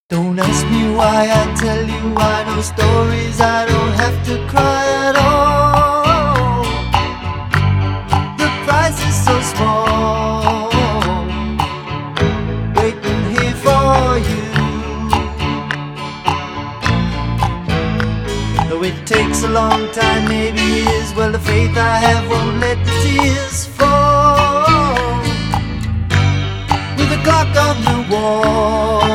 Don't ask me why, I tell you why. No stories, I don't have to cry at all. The price is so small, waiting here for you. Though it takes a long time, maybe years, well, the faith I have won't let the tears fall. With the clock on the wall,